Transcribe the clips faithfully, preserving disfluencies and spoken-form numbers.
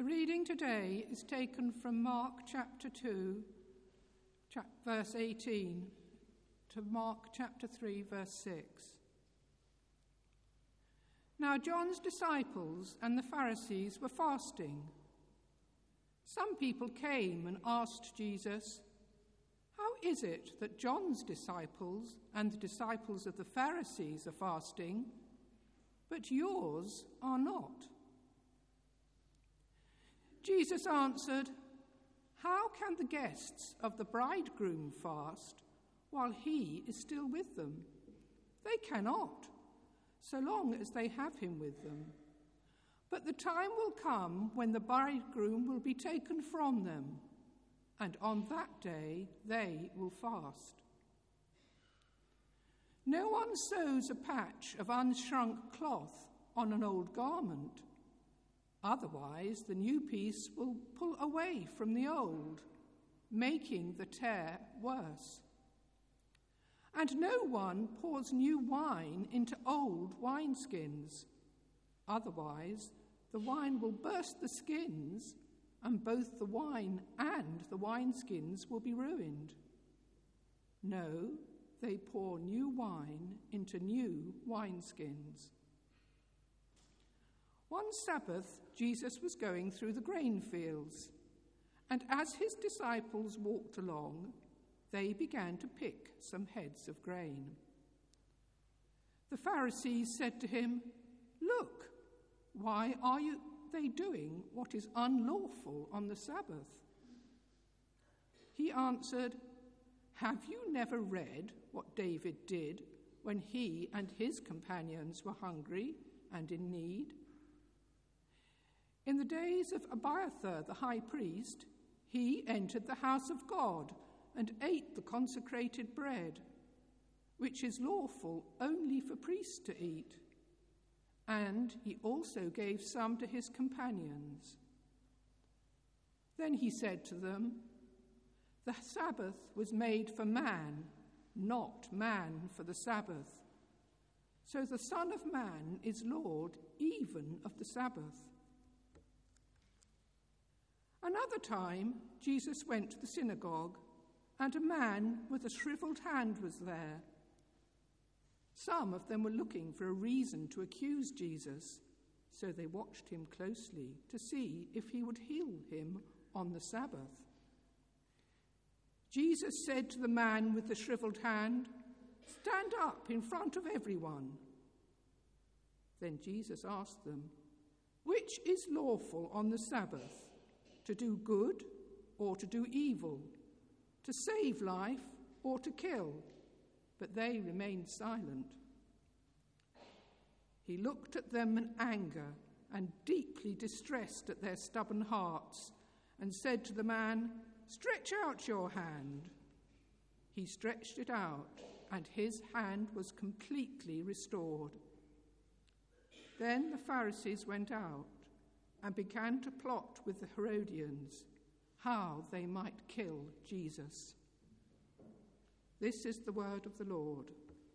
The reading today is taken from Mark chapter two, verse eighteen, to Mark chapter three, verse six. Now John's disciples and the Pharisees were fasting. Some people came and asked Jesus, "How is it that John's disciples and the disciples of the Pharisees are fasting, but yours are not?" Jesus answered, "How can the guests of the bridegroom fast while he is still with them? They cannot, so long as they have him with them. But the time will come when the bridegroom will be taken from them, and on that day they will fast. No one sews a patch of unshrunk cloth on an old garment. Otherwise, the new piece will pull away from the old, making the tear worse. And no one pours new wine into old wineskins. Otherwise, the wine will burst the skins, and both the wine and the wineskins will be ruined. No, they pour new wine into new wineskins." One Sabbath, Jesus was going through the grain fields, and as his disciples walked along, they began to pick some heads of grain. The Pharisees said to him, "Look, why are you, they doing what is unlawful on the Sabbath?" He answered, "Have you never read what David did when he and his companions were hungry and in need? In the days of Abiathar the high priest, he entered the house of God and ate the consecrated bread, which is lawful only for priests to eat. And he also gave some to his companions. Then he said to them, 'The Sabbath was made for man, not man for the Sabbath. So the Son of Man is Lord even of the Sabbath.' Another time, Jesus went to the synagogue, and a man with a shriveled hand was there. Some of them were looking for a reason to accuse Jesus, so they watched him closely to see if he would heal him on the Sabbath. Jesus said to the man with the shriveled hand, 'Stand up in front of everyone.' Then Jesus asked them, 'Which is lawful on the Sabbath? To do good or to do evil? To save life or to kill?' But they remained silent. He looked at them in anger and deeply distressed at their stubborn hearts, and said to the man, 'Stretch out your hand.' He stretched it out, and his hand was completely restored. Then the Pharisees went out and began to plot with the Herodians how they might kill Jesus. This is the word of the Lord.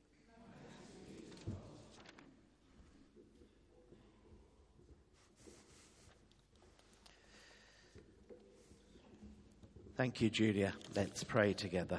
Thank you, Julia. Let's pray together.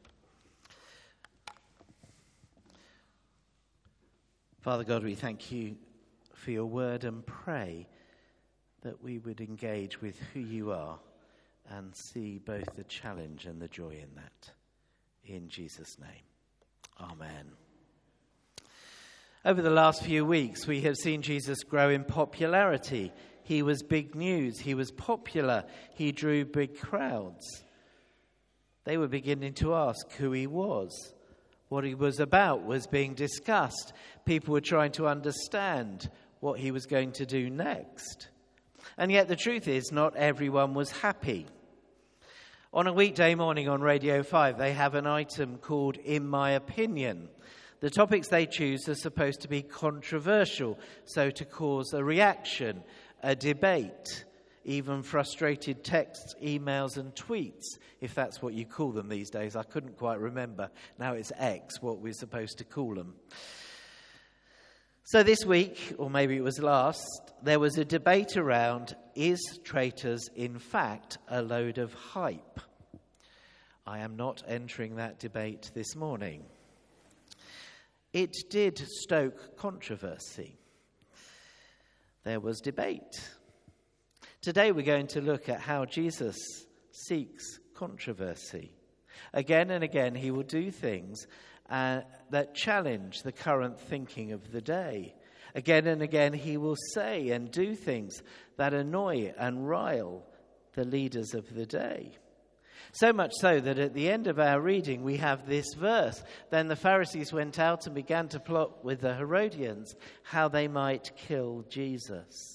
Father God, we thank you for your word and pray that we would engage with who you are and see both the challenge and the joy in that. In Jesus' name, amen. Over the last few weeks, we have seen Jesus grow in popularity. He was big news. He was popular. He drew big crowds. They were beginning to ask who he was. What he was about was being discussed. People were trying to understand what he was going to do next. And yet the truth is, not everyone was happy. On a weekday morning on Radio five, they have an item called In My Opinion. The topics they choose are supposed to be controversial, so to cause a reaction, a debate, even frustrated texts, emails and tweets, if that's what you call them these days. I couldn't quite remember. Now it's X, what we're supposed to call them. So this week, or maybe it was last, there was a debate around, is Traitors in fact a load of hype? I am not entering that debate this morning. It did stoke controversy. There was debate. Today we're going to look at how Jesus seeks controversy. Again and again he will do things uh, that challenge the current thinking of the day. Again and again he will say and do things that annoy and rile the leaders of the day. So much so that at the end of our reading we have this verse. Then the Pharisees went out and began to plot with the Herodians how they might kill Jesus.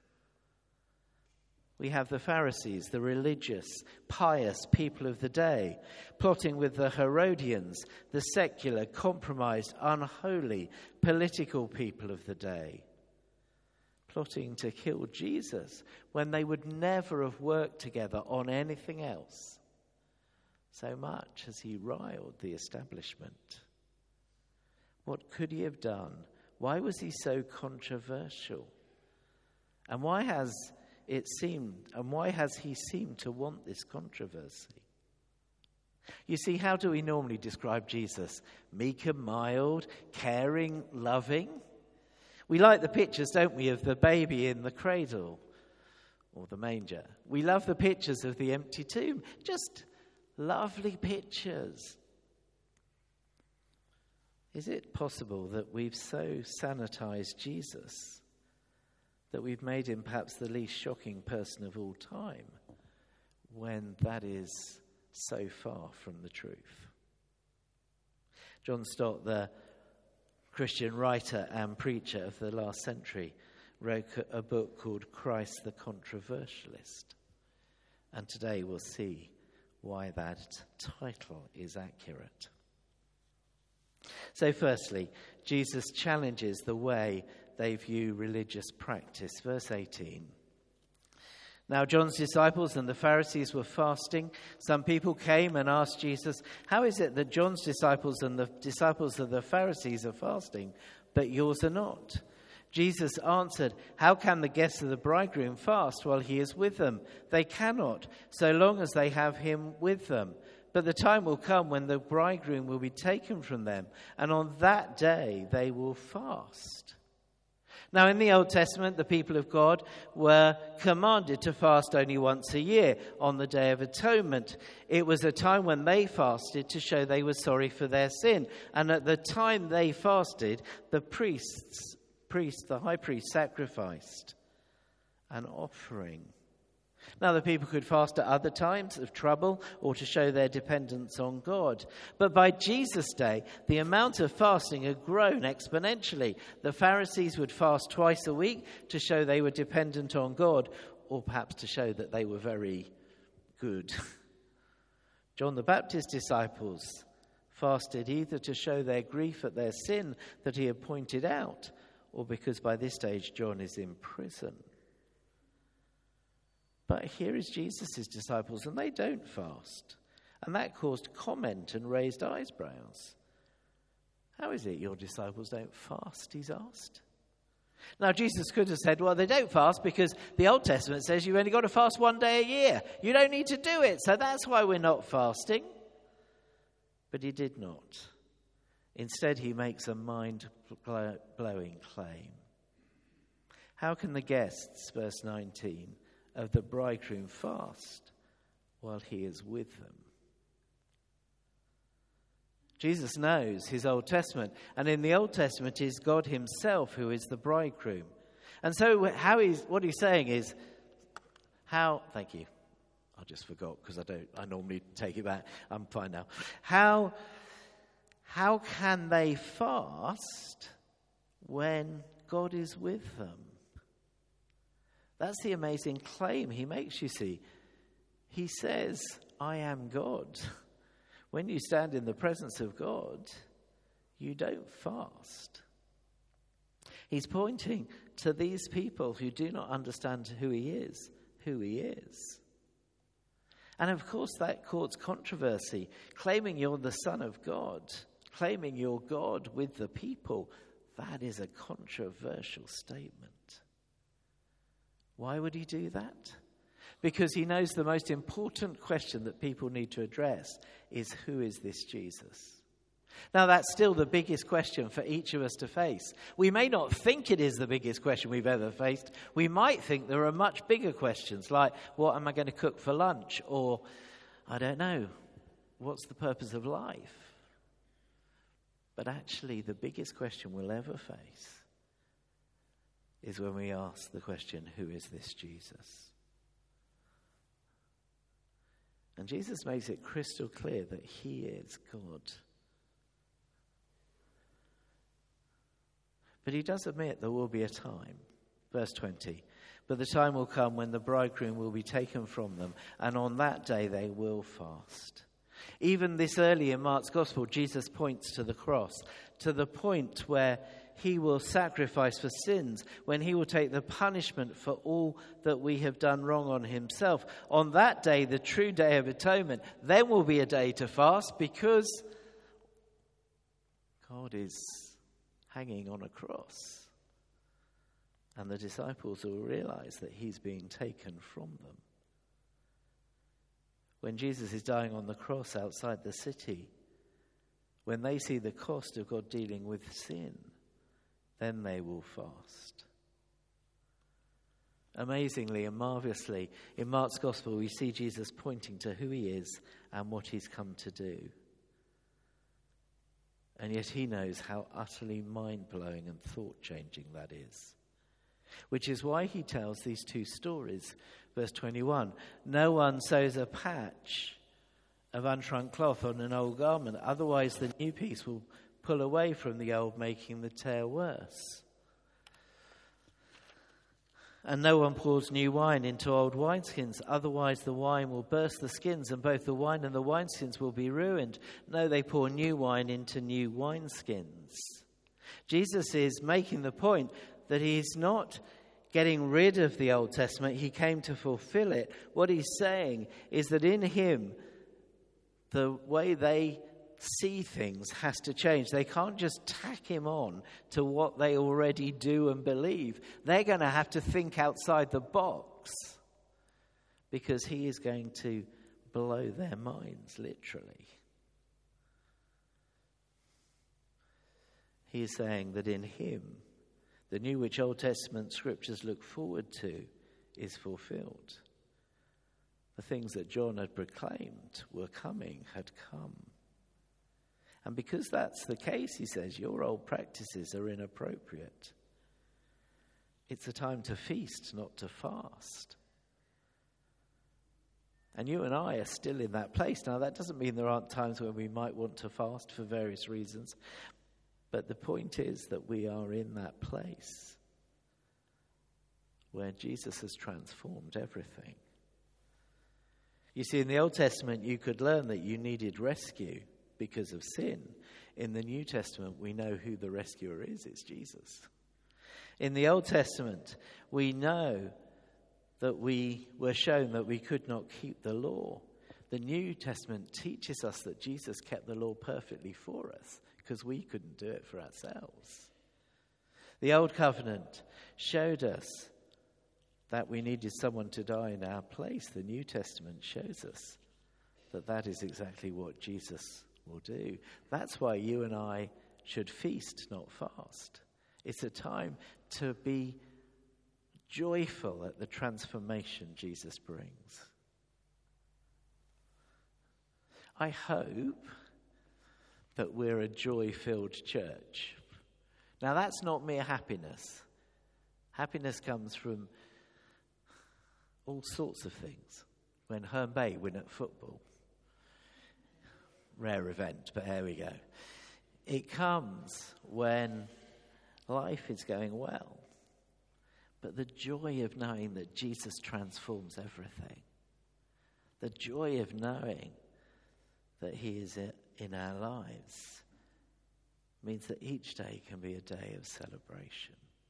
We have the Pharisees, the religious, pious people of the day, plotting with the Herodians, the secular, compromised, unholy, political people of the day, plotting to kill Jesus when they would never have worked together on anything else. So much as he riled the establishment. What could he have done? Why was he so controversial? And why has it seemed, and why has he seemed to want this controversy? You see, how do we normally describe Jesus? Meek and mild, caring, loving. We like the pictures, don't we, of the baby in the cradle or the manger. We love the pictures of the empty tomb. Just lovely pictures. Is it possible that we've so sanitized Jesus that we've made him perhaps the least shocking person of all time, when that is so far from the truth? John Stott, the Christian writer and preacher of the last century, wrote a book called Christ the Controversialist. And today we'll see why that title is accurate. So firstly, Jesus challenges the way they view religious practice. Verse eighteen. Now John's disciples and the Pharisees were fasting. Some people came and asked Jesus, how is it that John's disciples and the disciples of the Pharisees are fasting, but yours are not? Jesus answered, how can the guests of the bridegroom fast while he is with them? They cannot, so long as they have him with them. But the time will come when the bridegroom will be taken from them, and on that day they will fast. Now, in the Old Testament, the people of God were commanded to fast only once a year, on the Day of Atonement. It was a time when they fasted to show they were sorry for their sin. And at the time they fasted, the priests, priest, the high priest, sacrificed an offering. Now, the people could fast at other times of trouble or to show their dependence on God. But by Jesus' day, the amount of fasting had grown exponentially. The Pharisees would fast twice a week to show they were dependent on God, or perhaps to show that they were very good. John the Baptist's disciples fasted either to show their grief at their sin that he had pointed out, or because by this stage John is in prison. But here is Jesus' disciples, and they don't fast. And that caused comment and raised eyebrows. How is it your disciples don't fast, he's asked. Now, Jesus could have said, well, they don't fast because the Old Testament says you've only got to fast one day a year. You don't need to do it, so that's why we're not fasting. But he did not. Instead, he makes a mind-blowing claim. How can the guests, verse nineteen, of the bridegroom fast while he is with them? Jesus knows his Old Testament, and in the Old Testament is God himself who is the bridegroom. And so how he's, what he's saying is, how, thank you, I just forgot because I don't, I normally take it back, I'm fine now. How, how can they fast when God is with them? That's the amazing claim he makes, you see. He says, I am God. When you stand in the presence of God, you don't fast. He's pointing to these people who do not understand who he is, who he is. And of course that caused controversy. Claiming you're the Son of God, claiming you're God with the people, That is a controversial statement. Why would he do that? Because he knows the most important question that people need to address is, who is this Jesus? Now, that's still the biggest question for each of us to face. We may not think it is the biggest question we've ever faced. We might think there are much bigger questions, like, what am I going to cook for lunch? Or, I don't know, what's the purpose of life? But actually, the biggest question we'll ever face is when we ask the question, who is this Jesus? And Jesus makes it crystal clear that he is God. But he does admit there will be a time. Verse twenty. But the time will come when the bridegroom will be taken from them, and on that day they will fast. Even this early in Mark's Gospel, Jesus points to the cross, to the point where he will sacrifice for sins, when he will take the punishment for all that we have done wrong on himself. On that day, the true day of atonement, then will be a day to fast, because God is hanging on a cross. And the disciples will realize that he's being taken from them. When Jesus is dying on the cross outside the city, when they see the cost of God dealing with sin, then they will fast. Amazingly and marvelously, in Mark's Gospel, we see Jesus pointing to who he is and what he's come to do. And yet he knows how utterly mind-blowing and thought-changing that is. Which is why he tells these two stories. Verse twenty-one, no one sews a patch of unshrunk cloth on an old garment, otherwise the new piece will pull away from the old, making the tear worse. And no one pours new wine into old wineskins, otherwise the wine will burst the skins, and both the wine and the wineskins will be ruined. No, they pour new wine into new wineskins. Jesus is making the point that he's not getting rid of the Old Testament. He came to fulfill it. What he's saying is that in him, the way they see things has to change. They can't just tack him on to what they already do and believe. They're going to have to think outside the box, because he is going to blow their minds, literally. He is saying that in him, the new which Old Testament scriptures look forward to is fulfilled. The things that John had proclaimed were coming had come. And because that's the case, he says, your old practices are inappropriate. It's a time to feast, not to fast. And you and I are still in that place. Now, that doesn't mean there aren't times when we might want to fast for various reasons. But the point is that we are in that place where Jesus has transformed everything. You see, in the Old Testament, you could learn that you needed rescue because of sin. In the New Testament, we know who the rescuer is. It's Jesus. In the Old Testament, we know that we were shown that we could not keep the law. The New Testament teaches us that Jesus kept the law perfectly for us, because we couldn't do it for ourselves. The Old Covenant showed us that we needed someone to die in our place. The New Testament shows us that that is exactly what Jesus will do. That's why you and I should feast, not fast. It's a time to be joyful at the transformation Jesus brings. I hope that we're a joy-filled church. Now, that's not mere happiness. Happiness comes from all sorts of things. When Herne Bay win at football. Rare event, but here we go. It comes when life is going well. But the joy of knowing that Jesus transforms everything. The joy of knowing that he is in our lives means that each day can be a day of celebration.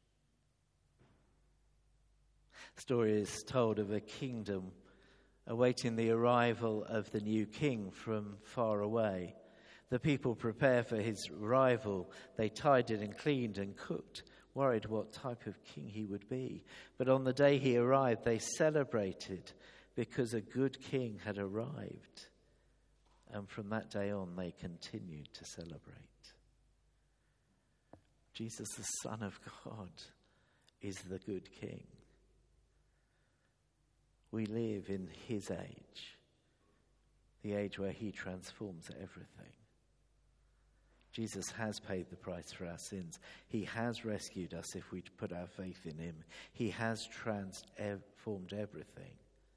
The story is told of a kingdom awaiting the arrival of the new king from far away. The people prepared for his arrival. They tidied and cleaned and cooked, worried what type of king he would be. But on the day he arrived, they celebrated because a good king had arrived. And from that day on, they continued to celebrate. Jesus, the Son of God, is the good king. We live in his age, the age where he transforms everything. Jesus has paid the price for our sins. He has rescued us if we put our faith in him. He has transformed everything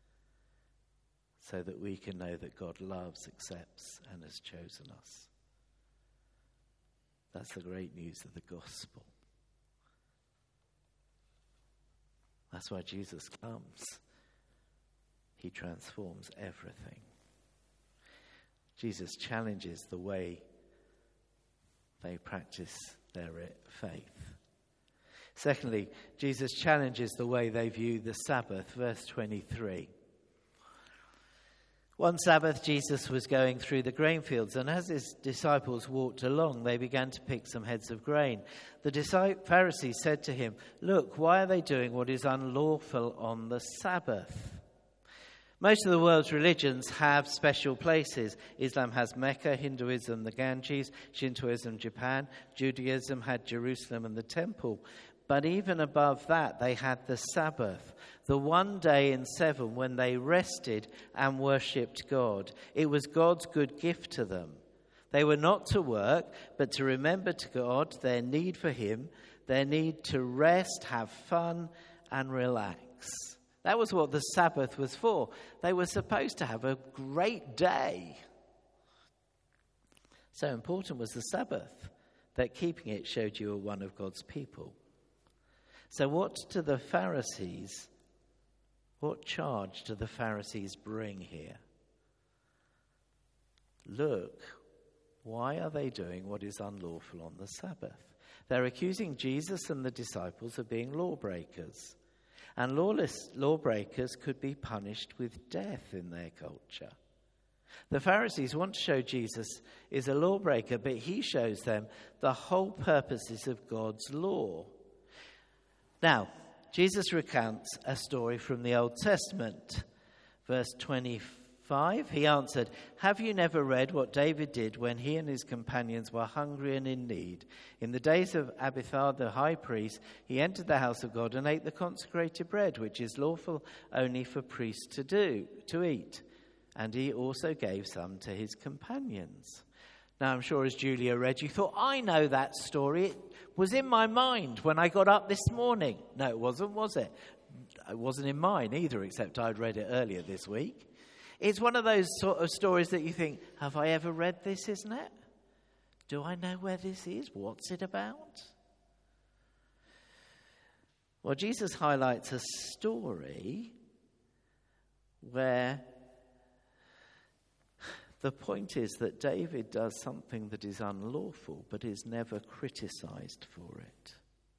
so that we can know that God loves, accepts, and has chosen us. That's the great news of the gospel. That's why Jesus comes. He transforms everything. Jesus challenges the way they practice their faith. Secondly, Jesus challenges the way they view the Sabbath. Verse twenty-three. One Sabbath, Jesus was going through the grain fields, and as his disciples walked along, they began to pick some heads of grain. The Pharisees said to him, "Look, why are they doing what is unlawful on the Sabbath?" Most of the world's religions have special places. Islam has Mecca, Hinduism the Ganges, Shintoism Japan, Judaism had Jerusalem and the temple. But even above that, they had the Sabbath, the one day in seven when they rested and worshipped God. It was God's good gift to them. They were not to work, but to remember to God their need for him, their need to rest, have fun, and relax. That was what the Sabbath was for. They were supposed to have a great day. So important was the Sabbath that keeping it showed you were one of God's people. So what do the Pharisees, what charge do the Pharisees bring here? Look, why are they doing what is unlawful on the Sabbath? They're accusing Jesus and the disciples of being lawbreakers. And lawless lawbreakers could be punished with death in their culture. The Pharisees want to show Jesus is a lawbreaker, but he shows them the whole purposes of God's law. Now, Jesus recounts a story from the Old Testament. Verse twenty-five, he answered, "Have you never read what David did when he and his companions were hungry and in need? In the days of Abiathar the high priest, he entered the house of God and ate the consecrated bread, which is lawful only for priests to do, to eat. And he also gave some to his companions." Now, I'm sure as Julia read, you thought, I know that story. It was in my mind when I got up this morning. No, it wasn't, was it? It wasn't in mine either, except I'd read it earlier this week. It's one of those sort of stories that you think, have I ever read this, isn't it? Do I know where this is? What's it about? Well, Jesus highlights a story where the point is that David does something that is unlawful, but is never criticized for it.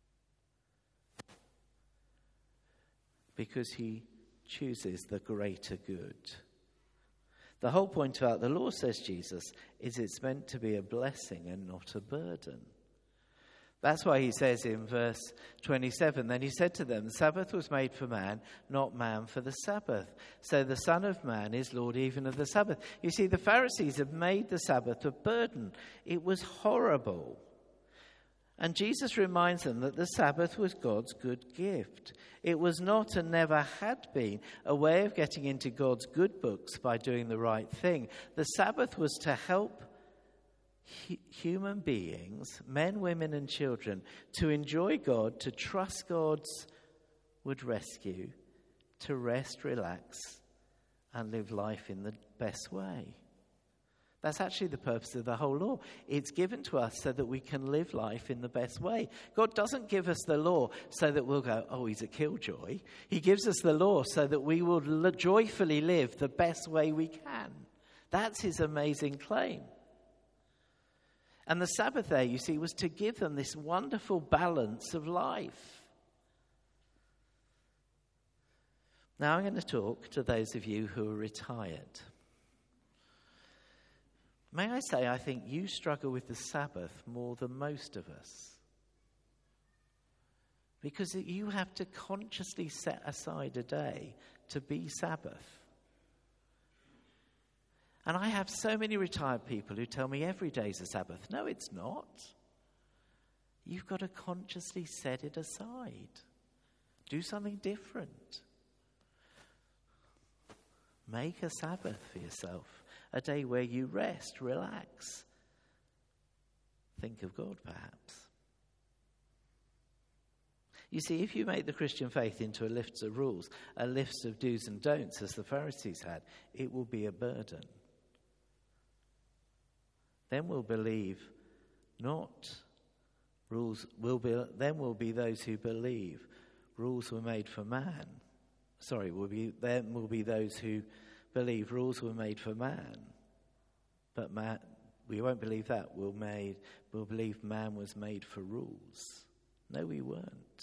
Because he chooses the greater good. The whole point about the law, says Jesus, is it's meant to be a blessing and not a burden. That's why he says in verse twenty-seven, then he said to them, the Sabbath was made for man, not man for the Sabbath. So the Son of Man is Lord even of the Sabbath. You see, the Pharisees have made the Sabbath a burden. It was horrible. And Jesus reminds them that the Sabbath was God's good gift. It was not and never had been a way of getting into God's good books by doing the right thing. The Sabbath was to help human beings, men, women and children, to enjoy God, to trust God's would rescue, to rest, relax and live life in the best way. That's actually the purpose of the whole law. It's given to us so that we can live life in the best way. God doesn't give us the law so that we'll go, oh, he's a killjoy. He gives us the law so that we will joyfully live the best way we can. That's his amazing claim. And the Sabbath there, you see, was to give them this wonderful balance of life. Now I'm going to talk to those of you who are retired. May I say, I think you struggle with the Sabbath more than most of us. Because you have to consciously set aside a day to be Sabbath. And I have so many retired people who tell me every day's a Sabbath. No, it's not. You've got to consciously set it aside. Do something different. Make a Sabbath for yourself. A day where you rest, relax. Think of God, perhaps. You see, if you make the Christian faith into a list of rules, a list of do's and don'ts, as the Pharisees had, it will be a burden. Then we'll believe not rules, will be, then will be those who believe rules were made for man. Sorry, will be, then will be those who believe rules were made for man. But man, we won't believe that. We'll, made, we'll believe man was made for rules. No, we weren't.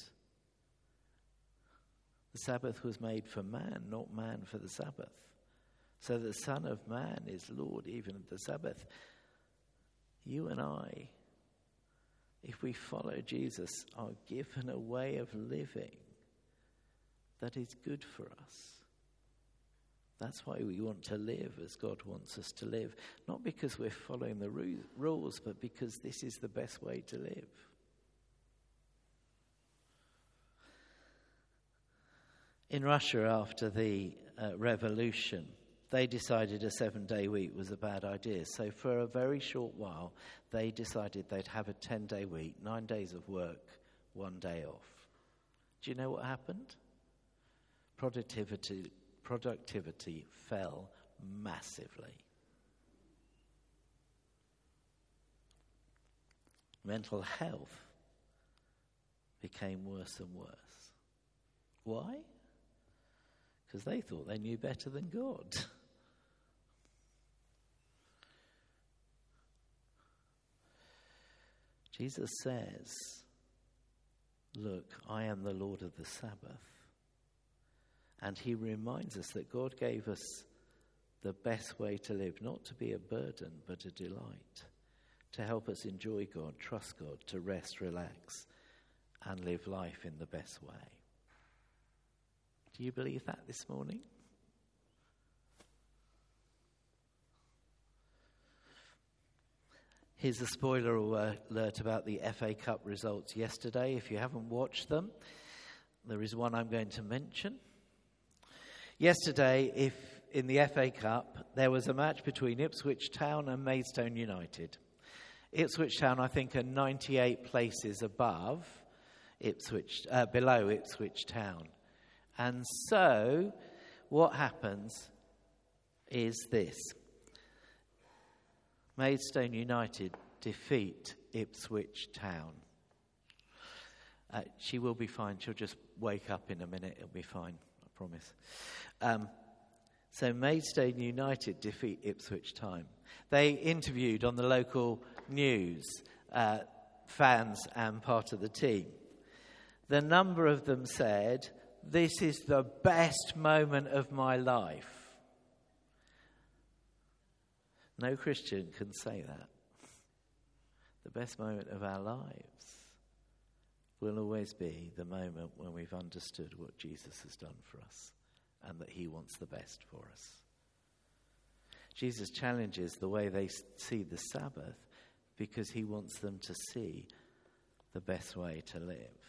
The Sabbath was made for man, not man for the Sabbath. So the Son of Man is Lord even of the Sabbath. You and I, if we follow Jesus, are given a way of living that is good for us. That's why we want to live as God wants us to live. Not because we're following the ru- rules, but because this is the best way to live. In Russia, after the uh, revolution, they decided a seven-day week was a bad idea. So for a very short while, they decided they'd have a ten-day week, nine days of work, one day off. Do you know what happened? Productivity, productivity fell massively. Mental health became worse and worse. Why? Because they thought they knew better than God. Jesus says, look, I am the Lord of the Sabbath. And he reminds us that God gave us the best way to live, not to be a burden, but a delight, to help us enjoy God, trust God, to rest, relax, and live life in the best way. Do you believe that this morning? Here's a spoiler alert about the F A Cup results yesterday. If you haven't watched them, there is one I'm going to mention. Yesterday, if in the F A Cup, there was a match between Ipswich Town and Maidstone United. Ipswich Town, I think, are ninety-eight places above Ipswich, uh, below Ipswich Town. And so, what happens is this. Maidstone United defeat Ipswich Town. Uh, she will be fine. She'll just wake up in a minute. It'll be fine, I promise. Um, so Maidstone United defeat Ipswich Town. They interviewed on the local news uh, fans and part of the team. The number of them said, "This is the best moment of my life." No Christian can say that. The best moment of our lives will always be the moment when we've understood what Jesus has done for us and that he wants the best for us. Jesus challenges the way they see the Sabbath because he wants them to see the best way to live.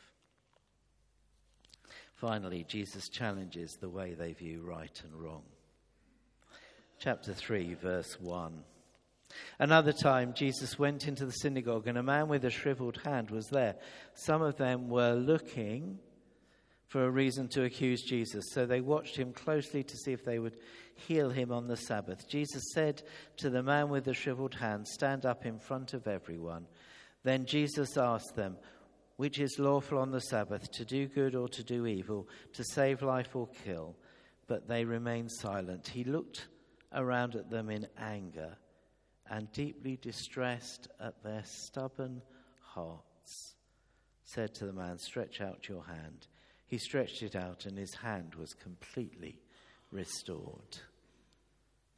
Finally, Jesus challenges the way they view right and wrong. Chapter three, verse one. Another time, Jesus went into the synagogue, and a man with a shriveled hand was there. Some of them were looking for a reason to accuse Jesus, so they watched him closely to see if they would heal him on the Sabbath. Jesus said to the man with the shriveled hand, "Stand up in front of everyone." Then Jesus asked them, "Which is lawful on the Sabbath, to do good or to do evil, to save life or kill?" But they remained silent. He looked around at them in anger and, deeply distressed at their stubborn hearts, said to the man, "Stretch out your hand." He stretched it out, and his hand was completely restored.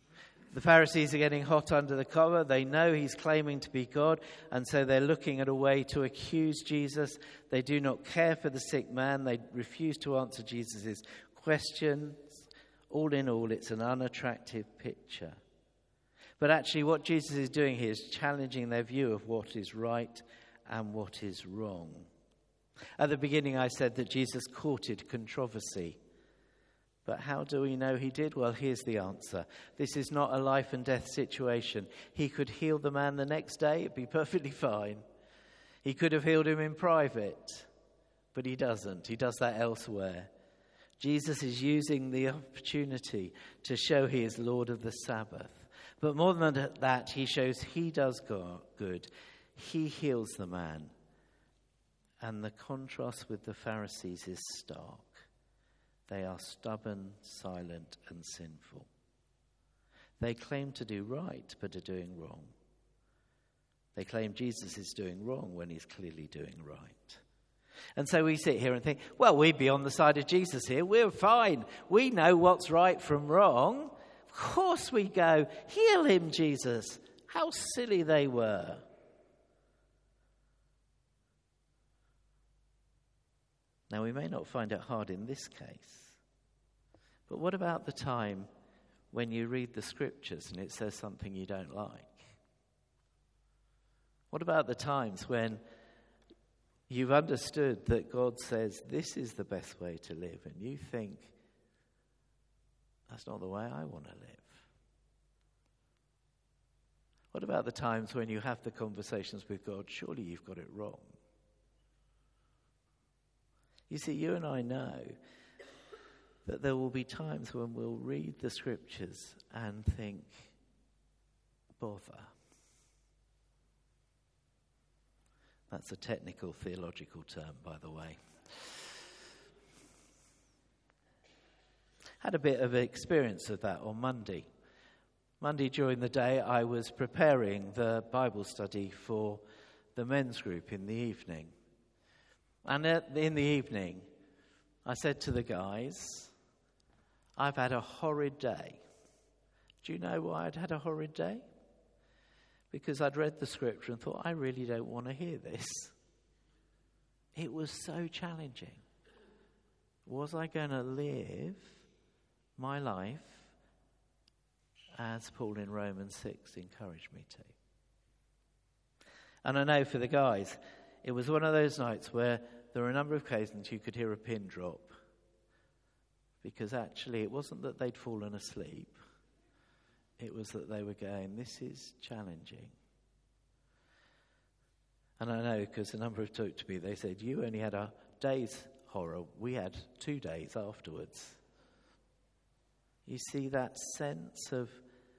The Pharisees are getting hot under the collar. They know he's claiming to be God, and so they're looking at a way to accuse Jesus. They do not care for the sick man. They refuse to answer Jesus' questions. All in all, it's an unattractive picture. But actually what Jesus is doing here is challenging their view of what is right and what is wrong. At the beginning I said that Jesus courted controversy. But how do we know he did? Well, here's the answer. This is not a life and death situation. He could heal the man the next day. It'd be perfectly fine. He could have healed him in private. But he doesn't. He does that elsewhere. Jesus is using the opportunity to show he is Lord of the Sabbath. But more than that, he shows he does good. He heals the man. And the contrast with the Pharisees is stark. They are stubborn, silent, and sinful. They claim to do right, but are doing wrong. They claim Jesus is doing wrong when he's clearly doing right. And so we sit here and think, well, we'd be on the side of Jesus here. We're fine. We know what's right from wrong. Of course we go, heal him, Jesus. How silly they were. Now, we may not find it hard in this case. But what about the time when you read the scriptures and it says something you don't like? What about the times when you've understood that God says this is the best way to live and you think that's not the way I want to live? What about the times when you have the conversations with God, surely you've got it wrong? You see, you and I know that there will be times when we'll read the scriptures and think, bother. That's a technical theological term, by the way. Had a bit of experience of that on Monday. Monday during the day, I was preparing the Bible study for the men's group in the evening. And in the evening, I said to the guys, I've had a horrid day. Do you know why I'd had a horrid day? Because I'd read the scripture and thought, I really don't want to hear this. It was so challenging. Was I going to live my life as Paul in Romans six encouraged me to? And I know for the guys, it was one of those nights where there were a number of occasions you could hear a pin drop. Because actually it wasn't that they'd fallen asleep. It was that they were going, this is challenging. And I know because a number have talked to me, they said, you only had a day's horror. We had two days afterwards. You see that sense of,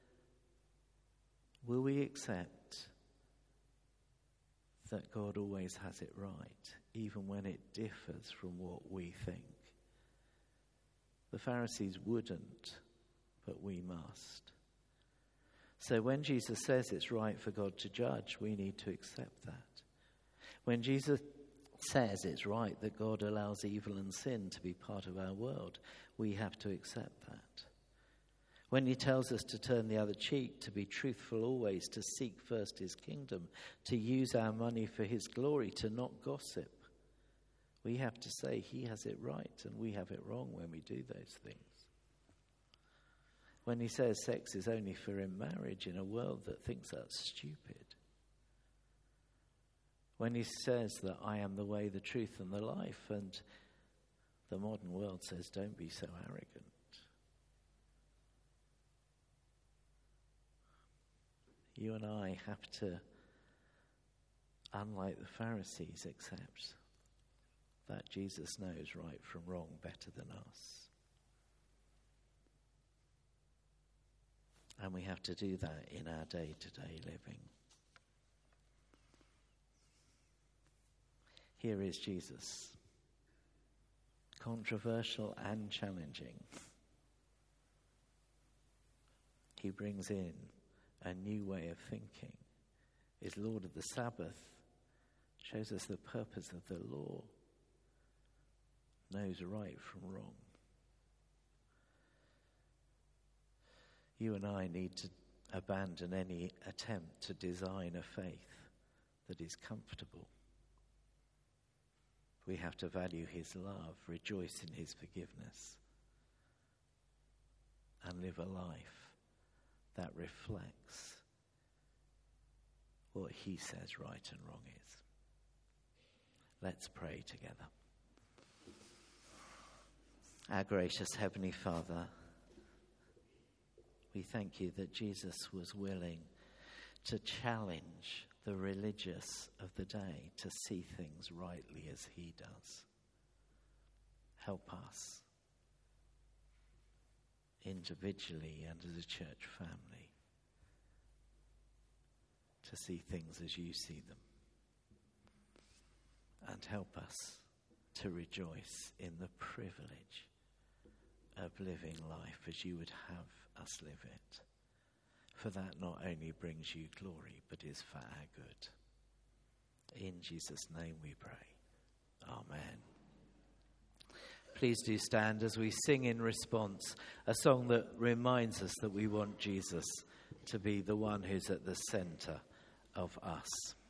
will we accept that God always has it right, even when it differs from what we think? The Pharisees wouldn't, but we must. So when Jesus says it's right for God to judge, we need to accept that. When Jesus says it's right that God allows evil and sin to be part of our world, we have to accept that. When he tells us to turn the other cheek, to be truthful always, to seek first his kingdom, to use our money for his glory, to not gossip, we have to say he has it right and we have it wrong when we do those things. When he says sex is only for in marriage in a world that thinks that's stupid. When he says that I am the way, the truth and the life, and the modern world says don't be so arrogant. You and I have to, unlike the Pharisees, accept that Jesus knows right from wrong better than us. And we have to do that in our day-to-day living. Here is Jesus. Controversial and challenging. He brings in a new way of thinking. Is Lord of the Sabbath. Shows us the purpose of the law. Knows right from wrong. You and I need to abandon any attempt to design a faith that is comfortable. We have to value his love, rejoice in his forgiveness, and live a life that reflects what he says right and wrong is. Let's pray together. Our gracious Heavenly Father, we thank you that Jesus was willing to challenge the religious of the day to see things rightly as he does. Help us, individually and as a church family, to see things as you see them. And help us to rejoice in the privilege of living life as you would have us live it. For that not only brings you glory, but is for our good. In Jesus' name we pray. Amen. Please do stand as we sing in response a song that reminds us that we want Jesus to be the one who's at the centre of us.